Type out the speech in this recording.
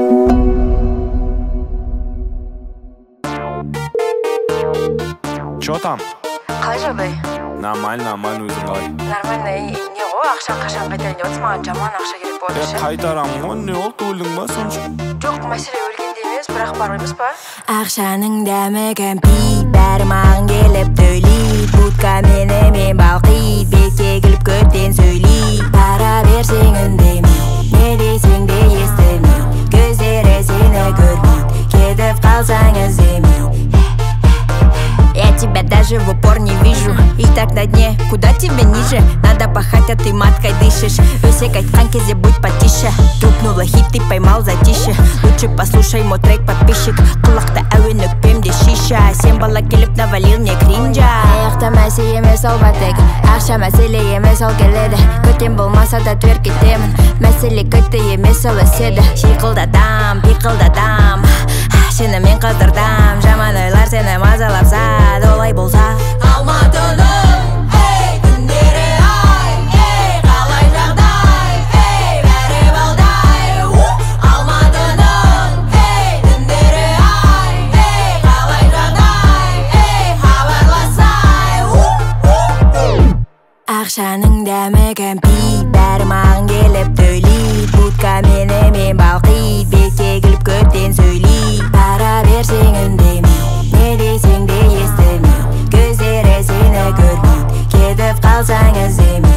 Чё там? Қалай жағдай? Нормально, өзің қалай? Нормально. Не ғой, ақшаң қашан қайтайын деп отырсың, маған жаман ақша керек болды ше. Қайтарамын ғой, не болды, өлдің ба сонша? Жоқ, мәселе өлгенде емес, бірақ бар емес па? Ақшаның дәмі кәмпит, бәрі маған келіп төлейді. Будка мен балқиды, бетке келіп көптен сөйлейді. Пара берсең үндемейді, не десең де естімейді. Көздері сені көрмейді, кетіп қалсаң іздемейді. Я тебя даже в упор не вижу. И так на дне, куда тебе ниже? Надо пахать, а ты маткой дышишь. Өсек айтқан кезде будь потише. Тупнула хит, ты поймал затише. Лучше послушай мой трек, подписчик. Құлақта әуен өкпемде шиша. Сен бала келіп навалил мне кринжа. Аяқта мәсе емес ол батек, ақша мәселе емес ол келеді. Көтем болмаса да төр кетемін. Мәселе көтті емес ол өседі. Шиқылдадам, пиқылдадам, шынымен қыздырдам. Жаман ойлар сені мазалапса, олай болса. Алматының, ей, күндері ай, ей, қалай жағдай, ей, бәрі балдай. Алматының, ей, күндері ай, ей, қалай жағдай, ей, хабарласай. Ақшаның дәмі кәмпит, бәрі маған келіп төлейді. Будка мен балқиды, бетке келіп көптен сөйлейді. Пара берсең үндемейді, не десең де естімейді. Көздері сені көрмейді, кетіп қалсаң іздемейді.